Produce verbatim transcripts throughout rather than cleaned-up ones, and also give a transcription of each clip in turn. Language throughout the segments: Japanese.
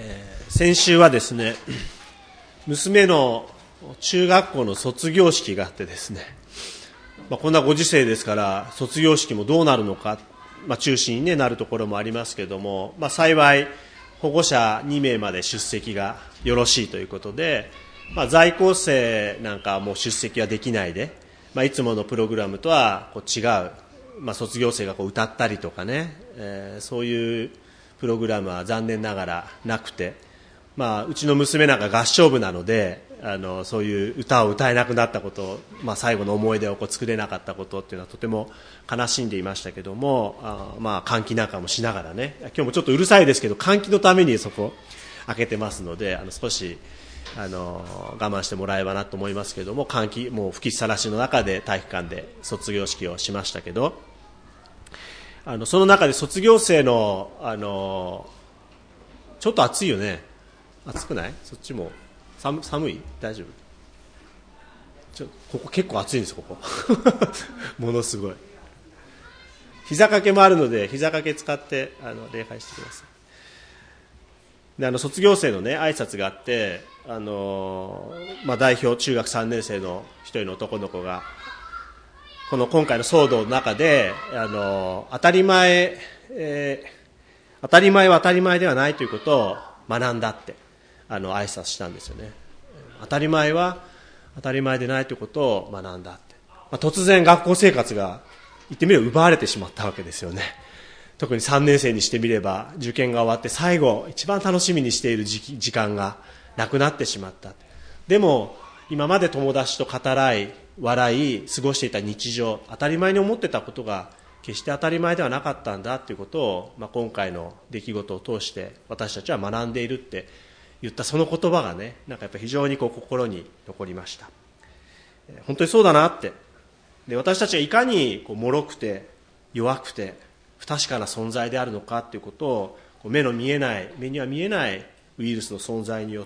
えー、先週はですね、娘の中学校の卒業式があってですね、まあ、こんなご時世ですから卒業式もどうなるのか、まあ、中心に、ね、なるところもありますけれども、まあ、幸い保護者にめいまで出席がよろしいということで、まあ、在校生なんかはもう出席はできないで、まあ、いつものプログラムとはこう違う、まあ、卒業生がこう歌ったりとかね、えー、そういうプログラムは残念ながらなくて、まあ、うちの娘なんか合唱部なので、あのそういう歌を歌えなくなったこと、まあ、最後の思い出をこう作れなかったことっていうのはとても悲しんでいましたけども、あ、まあ、換気なんかもしながらね、今日もちょっとうるさいですけど換気のためにそこ開けてますので、あの少しあの我慢してもらえればなと思いますけども、換気もう吹きさらしの中で体育館で卒業式をしましたけど、あのその中で卒業生の、あのちょっと暑いよね、暑くない？そっちも 寒, 寒い？大丈夫？ちょここ結構暑いんです、ここものすごい。膝掛けもあるので膝掛け使ってあの礼拝してください。で、あの卒業生のね挨拶があって、あの、まあ、代表中学さんねん生の一人の男の子がこの今回の騒動の中で、あの当たり前、えー、当たり前は当たり前ではないということを学んだってあの挨拶したんですよね。当たり前は当たり前でないということを学んだって、まあ、突然学校生活が言ってみれば奪われてしまったわけですよね。特にさんねん生にしてみれば受験が終わって最後一番楽しみにしている 時, 時間がなくなってしまった。でも今まで友達と語らい笑い過ごしていた日常、当たり前に思ってたことが決して当たり前ではなかったんだということを、まあ、今回の出来事を通して私たちは学んでいるって言ったその言葉がね、なんかやっぱ非常にこう心に残りました。本当にそうだなって。で、私たちがいかにこう脆くて弱くて不確かな存在であるのかということを、こう目の見えない目には見えないウイルスの存在によって、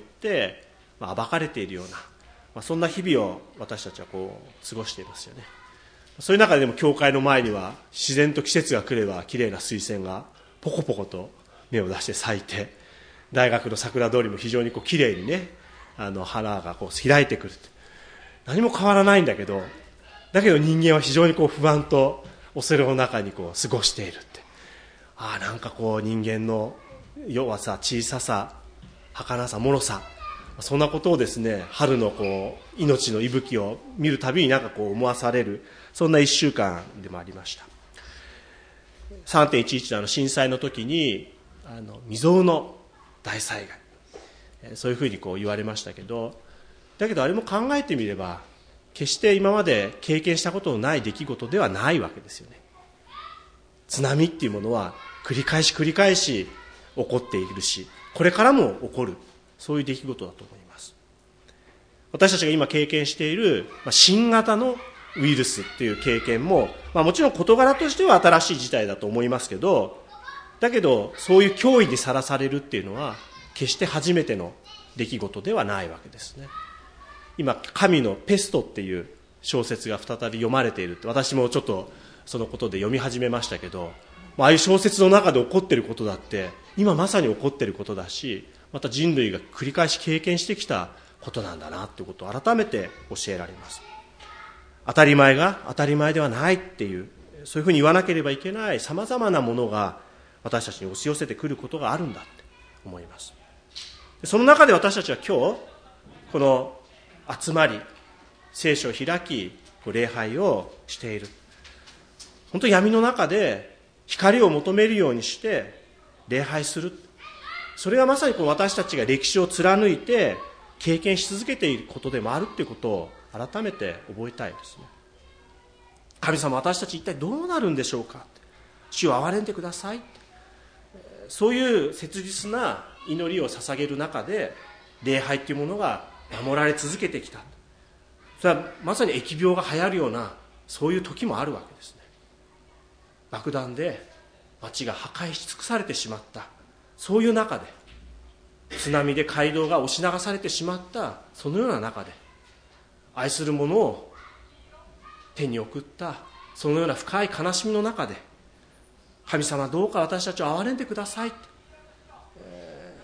まあ、暴かれているような、まあ、そんな日々を私たちはこう過ごしていますよね。そういう中でも教会の前には自然と季節が来ればきれいな水仙がポコポコと芽を出して咲いて、大学の桜通りも非常にこうきれいにね、あの花がこう開いてくる。何も変わらないんだけど、だけど人間は非常にこう不安と恐れの中にこう過ごしているって、ああ、なんかこう人間の弱さ、小ささ、儚さ、脆さ、そんなことをですね、春のこう命の息吹を見るたびになんかこう思わされる、そんな一週間でもありました。さんてんいちいち のあの震災の時に、あの未曾有の大災害、そういうふうにこう言われましたけど、だけどあれも考えてみれば決して今まで経験したことのない出来事ではないわけですよね。津波っていうものは繰り返し繰り返し起こっているし、これからも起こる、そういう出来事だと思います。私たちが今経験している新型のウイルスっていう経験も、まあ、もちろん事柄としては新しい事態だと思いますけど、だけどそういう脅威にさらされるっていうのは決して初めての出来事ではないわけですね。今神のペストっていう小説が再び読まれているって、私もちょっとそのことで読み始めましたけど、ああいう小説の中で起こっていることだって今まさに起こっていることだし、また人類が繰り返し経験してきたことなんだなということを改めて教えられます。当たり前が当たり前ではないっていう、そういうふうに言わなければいけないさまざまなものが私たちに押し寄せてくることがあるんだって思います。その中で私たちは今日この集まり聖書を開き礼拝をしている。本当に闇の中で光を求めるようにして礼拝する。それがまさにこの私たちが歴史を貫いて経験し続けていることでもあるということを改めて覚えたいですね。神様、私たち一体どうなるんでしょうか。主を憐れんでください。そういう切実な祈りを捧げる中で礼拝というものが守られ続けてきた。それはまさに疫病が流行るようなそういう時もあるわけですね。爆弾で町が破壊し尽くされてしまった、そういう中で津波で街道が押し流されてしまった、そのような中で愛する者を手に送ったそのような深い悲しみの中で、神様どうか私たちを憐れんでください、え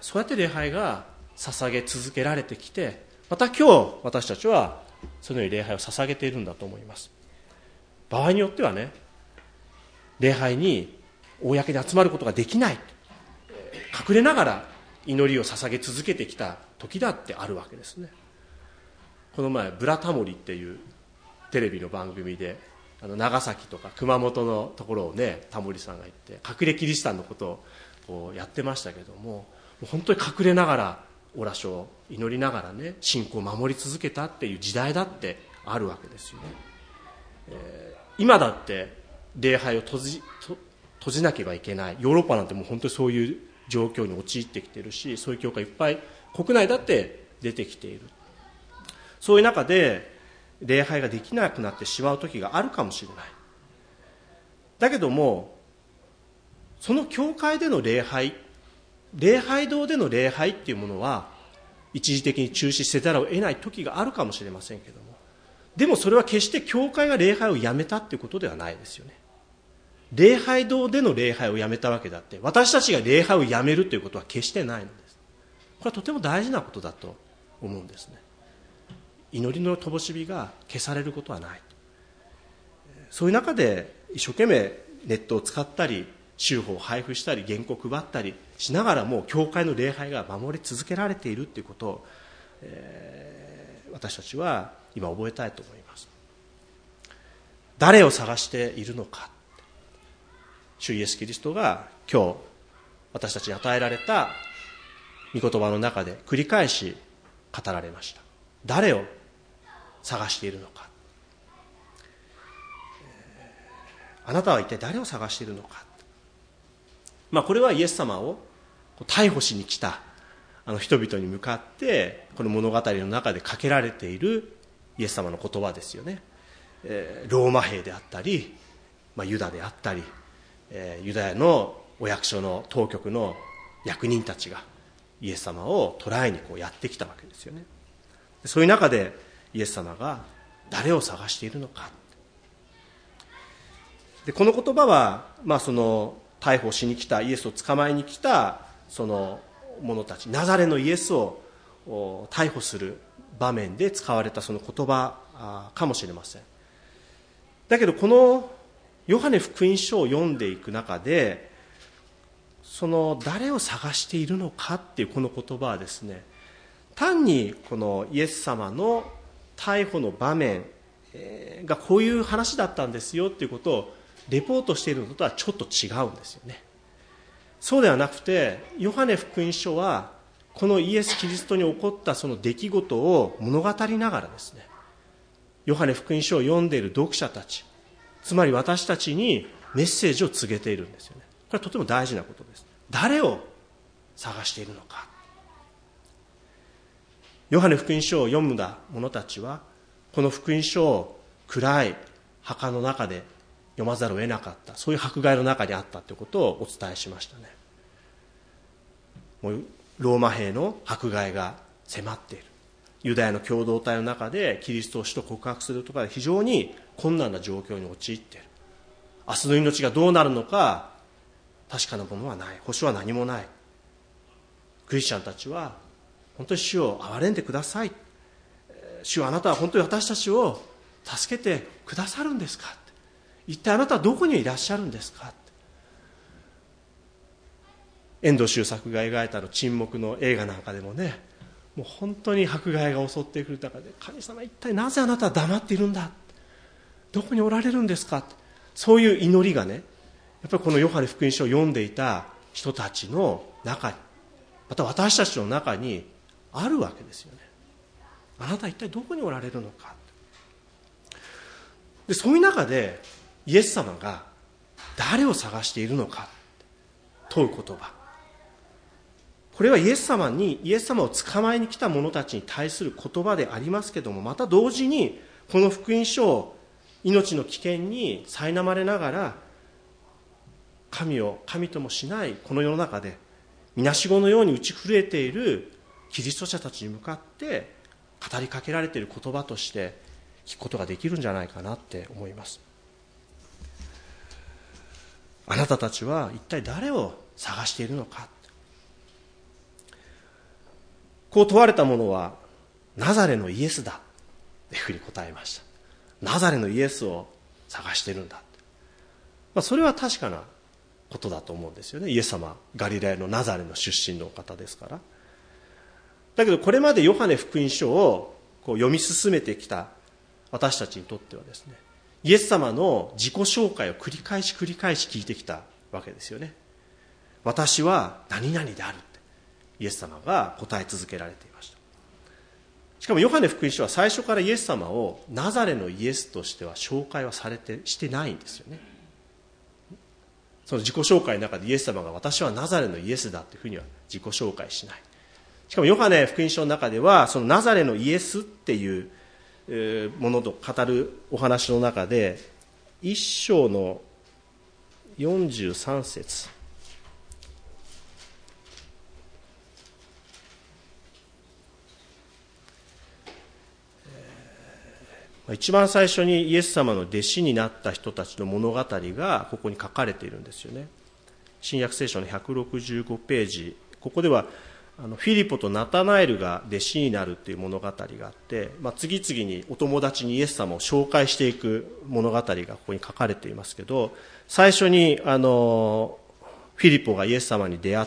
そうやって礼拝が捧げ続けられてきて、また今日私たちはそのように礼拝を捧げているんだと思います。場合によってはね、礼拝に公に集まることができない、隠れながら祈りを捧げ続けてきた時だってあるわけですね。この前ブラタモリっていうテレビの番組で、あの長崎とか熊本のところをね、タモリさんが行って隠れキリシタンのことをこうやってましたけども、本当に隠れながらオラ書を祈りながらね、信仰を守り続けたっていう時代だってあるわけですよね。えー、今だって礼拝を閉じと閉じなければいけない。ヨーロッパなんてもう本当にそういう状況に陥ってきているし、そういう教会いっぱい国内だって出てきている。そういう中で礼拝ができなくなってしまう時があるかもしれない。だけども、その教会での礼拝、礼拝堂での礼拝っていうものは一時的に中止せざるを得ない時があるかもしれませんけども、でもそれは決して教会が礼拝をやめたっていうことではないですよね。礼拝堂での礼拝をやめたわけだって、私たちが礼拝をやめるということは決してないのです。これはとても大事なことだと思うんですね。祈りの灯火が消されることはない。そういう中で一生懸命ネットを使ったり、週報を配布したり、原稿を配ったりしながらも教会の礼拝が守り続けられているということを、えー、私たちは今覚えたいと思います。誰を探しているのか。主イエスキリストが今日私たちに与えられた御言葉の中で繰り返し語られました。誰を探しているのか。あなたは一体誰を探しているのか。まあ、これはイエス様を逮捕しに来たあの人々に向かってこの物語の中でかけられているイエス様の言葉ですよね。えー、ローマ兵であったり、まあ、ユダであったり、えー、ユダヤのお役所の当局の役人たちがイエス様を捕らえにこうやってきたわけですよね。そういう中でイエス様が誰を探しているのか。でこの言葉は、まあ、その逮捕しに来たイエスを捕まえに来たその者たち、ナザレのイエスを逮捕する場面で使われたその言葉かもしれません。だけどこのヨハネ福音書を読んでいく中で、その誰を探しているのかっていうこの言葉はですね、単にこのイエス様の逮捕の場面がこういう話だったんですよっていうことをレポートしているのとはちょっと違うんですよね。そうではなくて、ヨハネ福音書はこのイエス・キリストに起こったその出来事を物語りながらですね、ヨハネ福音書を読んでいる読者たち、つまり私たちにメッセージを告げているんですよね。これはとても大事なことです。誰を探しているのか。ヨハネ福音書を読んだ者たちはこの福音書を暗い墓の中で読まざるを得なかった、そういう迫害の中にあったということをお伝えしましたね。もうローマ兵の迫害が迫っている、ユダヤの共同体の中でキリストを主と告白するとか非常に困難な状況に陥っている。明日の命がどうなるのか確かなものはない、保証は何もない。クリスチャンたちは本当に主を憐れんでください、主はあなたは本当に私たちを助けてくださるんですか、一体あなたはどこにいらっしゃるんですか。遠藤周作が描いたの沈黙の映画なんかでもね、もう本当に迫害が襲ってくる中で、神様一体なぜあなたは黙っているんだ、どこにおられるんですか、そういう祈りがね、やっぱりこのヨハネ福音書を読んでいた人たちの中に、また私たちの中にあるわけですよね。あなたは一体どこにおられるのか。でそういう中でイエス様が誰を探しているのか問う言葉、これはイエス様にイエス様を捕まえに来た者たちに対する言葉でありますけども、また同時にこの福音書を命の危険に苛まれながら神を神ともしないこの世の中でみなしごのように打ち震えているキリスト者たちに向かって語りかけられている言葉として聞くことができるんじゃないかなって思います。あなたたちは一体誰を探しているのか。 こう問われた者は、ナザレのイエスだというふうに答えました。ナザレのイエスを探してるんだ。まあ、それは確かなことだと思うんですよね。イエス様、ガリラヤのナザレの出身の方ですから。だけどこれまでヨハネ福音書をこう読み進めてきた私たちにとってはですね、イエス様の自己紹介を繰り返し繰り返し聞いてきたわけですよね。私は何々であるってイエス様が答え続けられていました。しかもヨハネ福音書は最初からイエス様をナザレのイエスとしては紹介はされてしてないんですよね。その自己紹介の中でイエス様が私はナザレのイエスだというふうには自己紹介しない。しかもヨハネ福音書の中ではそのナザレのイエスっていうものと語るお話の中で一章のよんじゅうさん節、一番最初にイエス様の弟子になった人たちの物語がここに書かれているんですよね。新約聖書のひゃくろくじゅうごページ、ここではあのフィリポとナタナエルが弟子になるという物語があって、まあ、次々にお友達にイエス様を紹介していく物語がここに書かれていますけど、最初にあのフィリポがイエス様に出会って、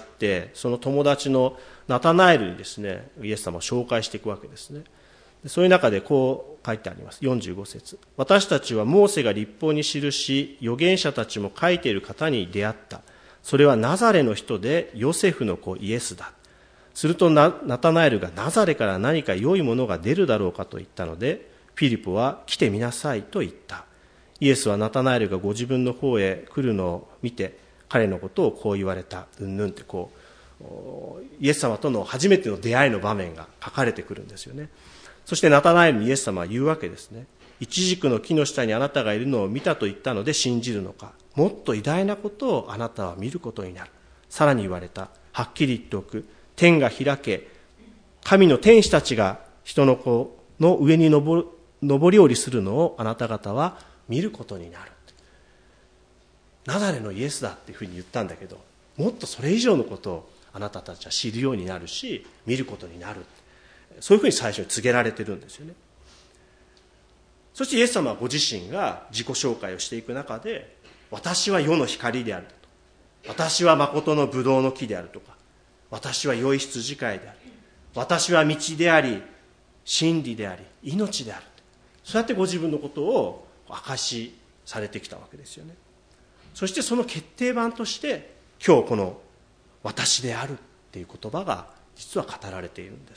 その友達のナタナエルにですねイエス様を紹介していくわけですね。そういう中でこう書いてあります。よんじゅうご節、私たちはモーセが律法に記し預言者たちも書いている方に出会った。それはナザレの人でヨセフの子イエスだ。すると ナ, ナタナエルがナザレから何か良いものが出るだろうかと言ったので、フィリポは来てみなさいと言った。イエスはナタナエルがご自分の方へ来るのを見て彼のことをこう言われた。うんぬんってこうイエス様との初めての出会いの場面が書かれてくるんですよね。そしてナタナエルにイエス様は言うわけですね。イチジクの木の下にあなたがいるのを見たと言ったので信じるのか。もっと偉大なことをあなたは見ることになる。さらに言われた。はっきり言っておく。天が開け、神の天使たちが人の子の上に上り下りするのをあなた方は見ることになる。ナザレのイエスだっていうふうに言ったんだけど、もっとそれ以上のことをあなたたちは知るようになるし、見ることになる。そういうふうに最初に告げられてるんですよね。そしてイエス様はご自身が自己紹介をしていく中で、私は世の光であると、私は誠のブドウの木であるとか、私は良い羊飼いである、私は道であり真理であり命である、そうやってご自分のことを証しされてきたわけですよね。そしてその決定版として今日この私であるっていう言葉が実は語られているんです。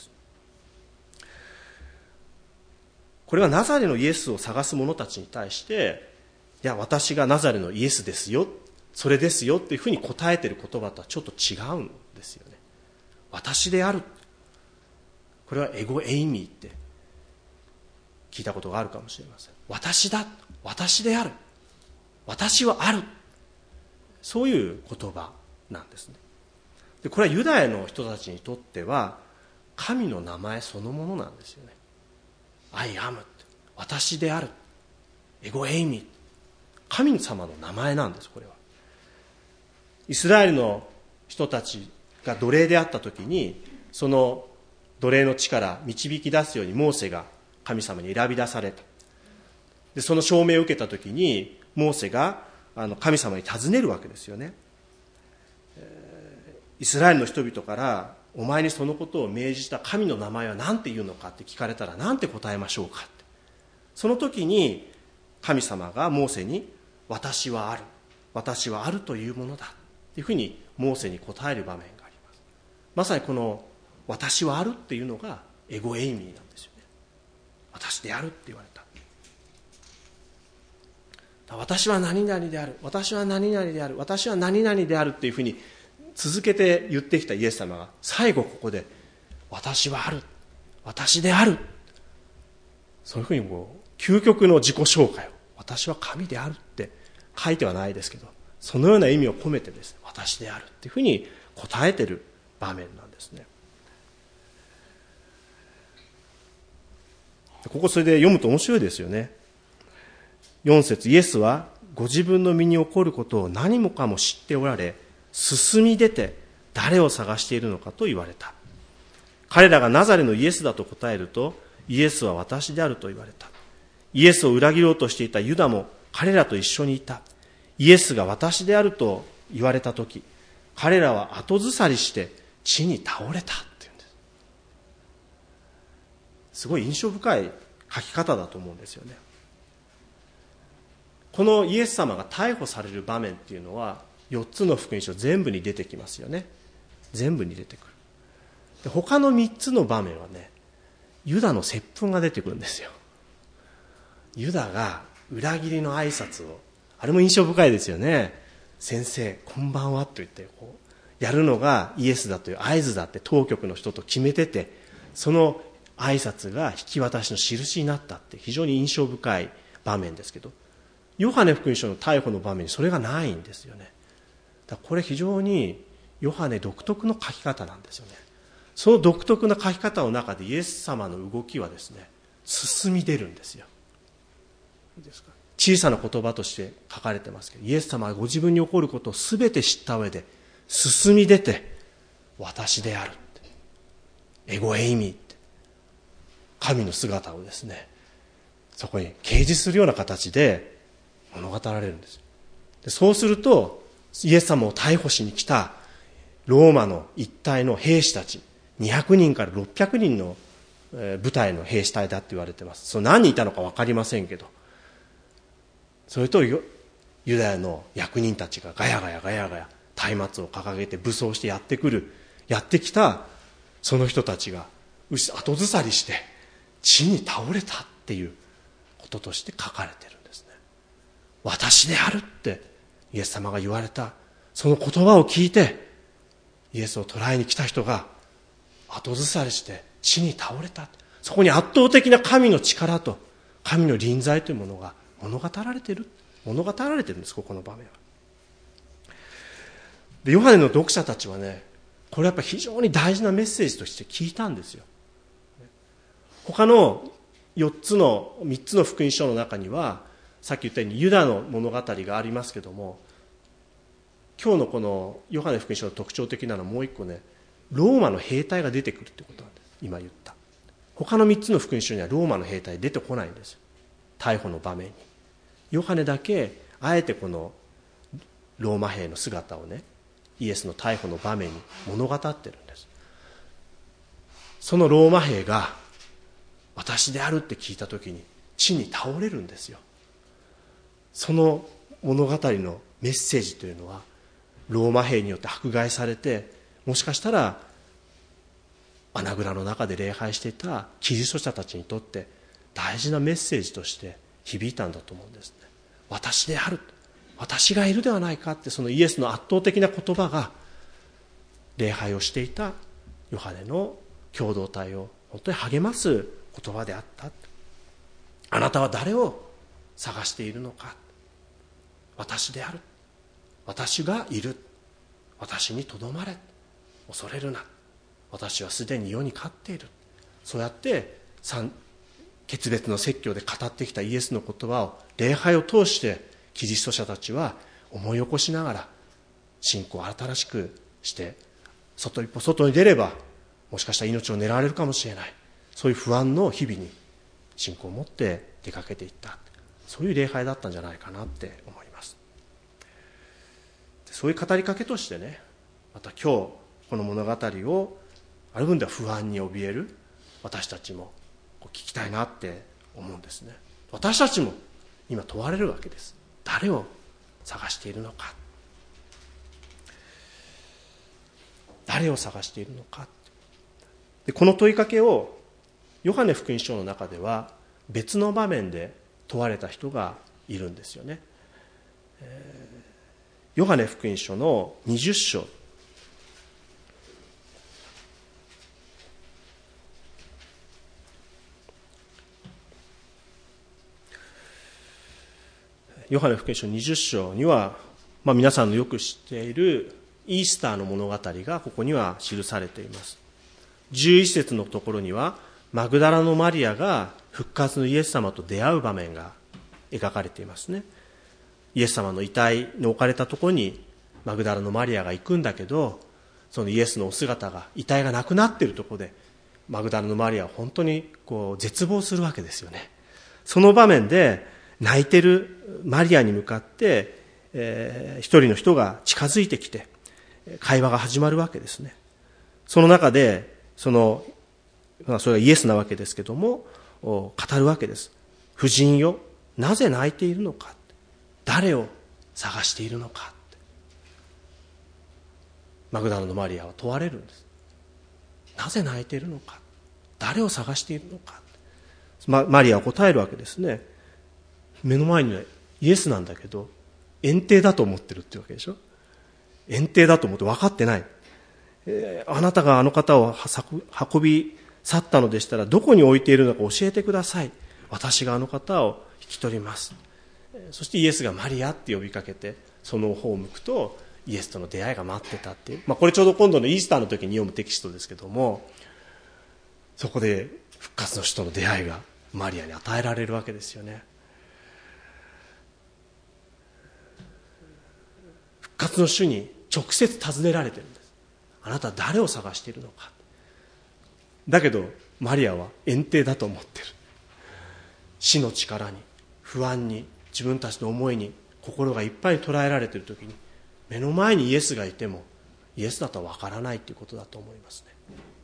これはナザレのイエスを探す者たちに対して、いや私がナザレのイエスですよ、それですよっていうふうに答えている言葉とはちょっと違うんですよね。私である、これはエゴエイミーって聞いたことがあるかもしれません。私だ、私である、私はある、そういう言葉なんですね。でこれはユダヤの人たちにとっては神の名前そのものなんですよね。I am、 私である、エゴエイミー、神様の名前なんです。これはイスラエルの人たちが奴隷であった時に、その奴隷の地から導き出すようにモーセが神様に選び出された。でその証明を受けた時にモーセがあの神様に尋ねるわけですよね。イスラエルの人々からお前にそのことを命じた神の名前は何て言うのかって聞かれたら何て答えましょうかって。その時に神様がモーセに私はある、私はあるというものだというふうにモーセに答える場面があります。まさにこの私はあるっていうのがエゴエイミーなんですよね。私であるって言われた。私は何々である、私は何々である、私は何々であるっていうふうに続けて言ってきたイエス様が最後ここで私はある、私である、そういうふうにこう究極の自己紹介を、私は神であるって書いてはないですけど、そのような意味を込めてですね、私であるっていうふうに答えている場面なんですね。ここそれで読むと面白いですよね。よん節、イエスはご自分の身に起こることを何もかも知っておられ、進み出て誰を探しているのかと言われた。 彼らがナザレのイエスだと答えると、イエスは私であると言われた。イエスを裏切ろうとしていたユダも彼らと一緒にいた。イエスが私であると言われたとき、彼らは後ずさりして地に倒れたって言うんです。すごい印象深い書き方だと思うんですよね。このイエス様が逮捕される場面っていうのはよっつの福音書全部に出てきますよね。全部に出てくる。で、他のみっつの場面はね、ユダの接吻が出てくるんですよ。ユダが裏切りの挨拶を、あれも印象深いですよね。先生こんばんはと言ってこうやるのがイエスだという合図だって当局の人と決めてて、その挨拶が引き渡しの印になったって非常に印象深い場面ですけど、ヨハネ福音書の逮捕の場面にそれがないんですよね。だからこれ非常にヨハネ独特の書き方なんですよね。その独特な書き方の中でイエス様の動きはですね、進み出るんですよ。いいですか。小さな言葉として書かれてますけど、イエス様はご自分に起こることを全て知った上で進み出て、私であるって、エゴエイミって神の姿をですね、そこに掲示するような形で物語られるんです。で、そうするとイエス様を逮捕しに来たローマの一帯の兵士たちにひゃくにんからろっぴゃくにんの部隊の兵士隊だって言われてます。その何人いたのか分かりませんけど、それとユダヤの役人たちがガヤガヤガヤガヤ松明を掲げて武装してやってくる、やってきたその人たちが後ずさりして地に倒れたっていうこととして書かれてるんですね。私であるってイエス様が言われたその言葉を聞いて、イエスを捕らえに来た人が後ずさりして地に倒れた。そこに圧倒的な神の力と神の臨在というものが物語られている物語られているんです。ここの場面はで、ヨハネの読者たちはね、これやっぱり非常に大事なメッセージとして聞いたんですよ。他のよっつのみっつの福音書の中にはさっき言ったようにユダの物語がありますけども、今日のこのヨハネ福音書の特徴的なのはもう一個ね、ローマの兵隊が出てくるってことなんです。今言った他のみっつの福音書にはローマの兵隊出てこないんですよ、逮捕の場面に。ヨハネだけあえてこのローマ兵の姿をね、イエスの逮捕の場面に物語ってるんです。そのローマ兵が私であるって聞いた時に地に倒れるんですよ。その物語のメッセージというのはローマ兵によって迫害されて、もしかしたら穴蔵の中で礼拝していたキリスト者たちにとって大事なメッセージとして響いたんだと思うんですね。私である、私がいるではないかって、そのイエスの圧倒的な言葉が礼拝をしていたヨハネの共同体を本当に励ます言葉であった。あなたは誰を探しているのか。私である、私がいる、私にとどまれ、恐れるな、私はすでに世に勝っている。そうやって決別の説教で語ってきたイエスの言葉を礼拝を通してキリスト者たちは思い起こしながら信仰を新しくして、外一歩外に出ればもしかしたら命を狙われるかもしれない、そういう不安の日々に信仰を持って出かけていった、そういう礼拝だったんじゃないかなって思います。そういう語りかけとしてね、また今日この物語をある分では不安に怯える私たちも聞きたいなって思うんですね。私たちも今問われるわけです。誰を探しているのか、誰を探しているのか。で、この問いかけをヨハネ福音書の中では別の場面で問われた人がいるんですよね。ヨハネ福音書のにじゅっ章、ヨハネ福音書にじゅっ章には、まあ、皆さんのよく知っているイースターの物語がここには記されています。じゅういち節のところにはマグダラのマリアが復活のイエス様と出会う場面が描かれていますね。イエス様の遺体の置かれたところにマグダラのマリアが行くんだけど、そのイエスのお姿が、遺体がなくなっているところでマグダラのマリアは本当にこう絶望するわけですよね。その場面で泣いてるマリアに向かって、えー、一人の人が近づいてきて会話が始まるわけですね。その中でそのそれがイエスなわけですけども語るわけです。婦人よ、なぜ泣いているのか、誰を探しているのか。マグダラのマリアは問われるんです。なぜ泣いているのか、誰を探しているのか。マ, マリアは答えるわけですね。目の前にはイエスなんだけど園庭だと思ってるっていうわけでしょ。園庭だと思って分かってない、えー、あなたがあの方を運び去ったのでしたらどこに置いているのか教えてください。私があの方を引き取ります。そしてイエスがマリアって呼びかけてその方を向くとイエスとの出会いが待ってたっていう、まあ、これちょうど今度のイースターの時に読むテキストですけども、そこで復活の主との出会いがマリアに与えられるわけですよね。復活の主に直接尋ねられてるんです。あなたは誰を探しているのか。だけどマリアは園庭だと思ってる。死の力に不安に自分たちの思いに心がいっぱいに捉えられている時に目の前にイエスがいてもイエスだとは分からないということだと思いますね。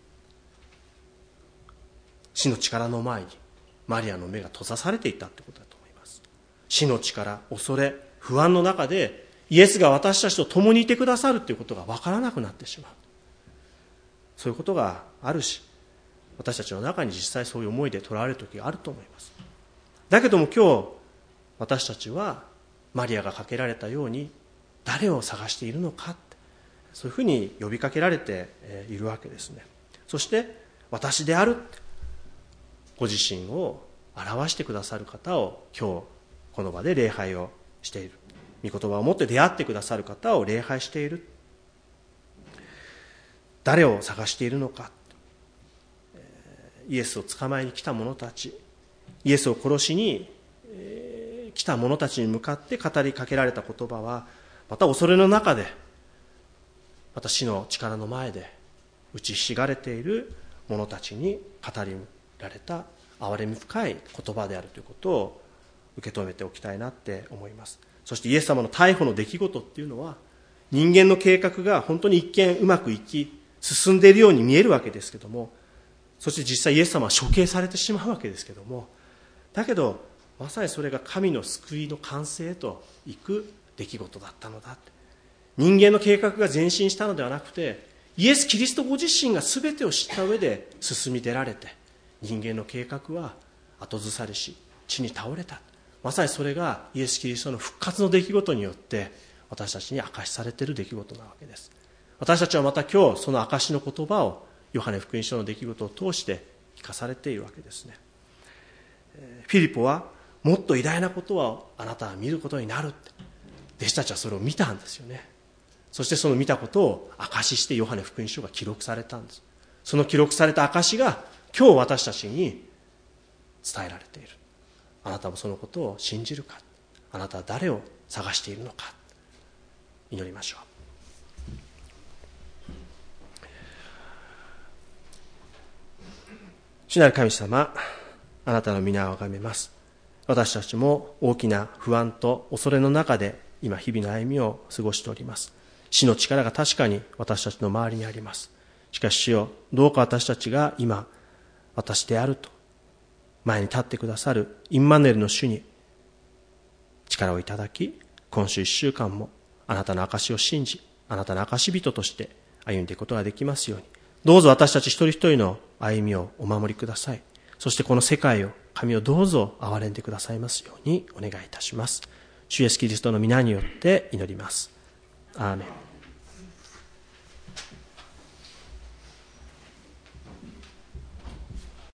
死の力の前にマリアの目が閉ざされていたということだと思います。死の力、恐れ、不安の中でイエスが私たちと共にいてくださるということが分からなくなってしまう。そういうことがあるし、私たちの中に実際そういう思いでとらわれる時があると思います。だけども今日私たちはマリアがかけられたように誰を探しているのかって、そういうふうに呼びかけられているわけですね。そして私であるってご自身を表してくださる方を今日この場で礼拝をしている。御言葉を持って出会ってくださる方を礼拝している。誰を探しているのか。イエスを捕まえに来た者たち、イエスを殺しに来た者たちに向かって語りかけられた言葉は、また恐れの中で、また死の力の前で打ちひしがれている者たちに語りられた憐れみ深い言葉であるということを受け止めておきたいなって思います。そしてイエス様の逮捕の出来事っていうのは、人間の計画が本当に一見うまくいき進んでいるように見えるわけですけども、そして実際イエス様は処刑されてしまうわけですけども、だけどまさにそれが神の救いの完成へと行く出来事だったのだって。人間の計画が前進したのではなくて、イエス・キリストご自身が全てを知った上で進み出られて、人間の計画は後ずさりし地に倒れた。まさにそれがイエス・キリストの復活の出来事によって私たちに明かしされている出来事なわけです。私たちはまた今日その明かしの言葉をヨハネ福音書の出来事を通して聞かされているわけですね。フィリポはもっと偉大なことはあなたは見ることになるって、弟子たちはそれを見たんですよね。そしてその見たことを証ししてヨハネ福音書が記録されたんです。その記録された証しが今日私たちに伝えられている。あなたもそのことを信じるか。あなたは誰を探しているのか。祈りましょう。主なる神様、あなたの皆をあがめます。私たちも大きな不安と恐れの中で今日々の歩みを過ごしております。死の力が確かに私たちの周りにあります。しかし主よ、どうか私たちが今私であると前に立ってくださるインマヌエルの主に力をいただき、今週一週間もあなたの証しを信じ、あなたの証し人として歩んでいくことができますように、どうぞ私たち一人一人の歩みをお守りください。そしてこの世界を、神をどうぞ憐れんでくださいますようにお願いいたします。主イエスキリストの皆によって祈ります。アーメン。